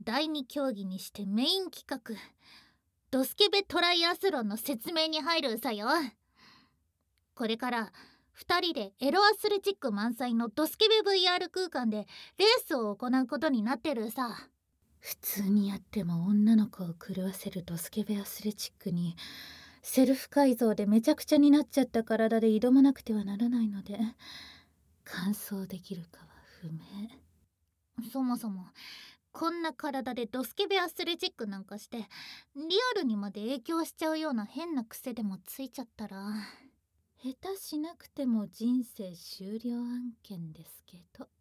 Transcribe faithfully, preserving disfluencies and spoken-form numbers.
だいに競技にしてメイン企画ドスケベトライアスロンの説明に入るさよ。これからふたりでエロアスレチック満載のドスケベ ブイアール 空間でレースを行うことになってるさ。普通にやっても女の子を狂わせるドスケベアスレチックにセルフ改造でめちゃくちゃになっちゃった体で挑まなくてはならないので、完走できるかは不明。そもそもこんな体でドスケベアスレチックなんかしてリアルにまで影響しちゃうような変な癖でもついちゃったら下手しなくても人生終了案件ですけど。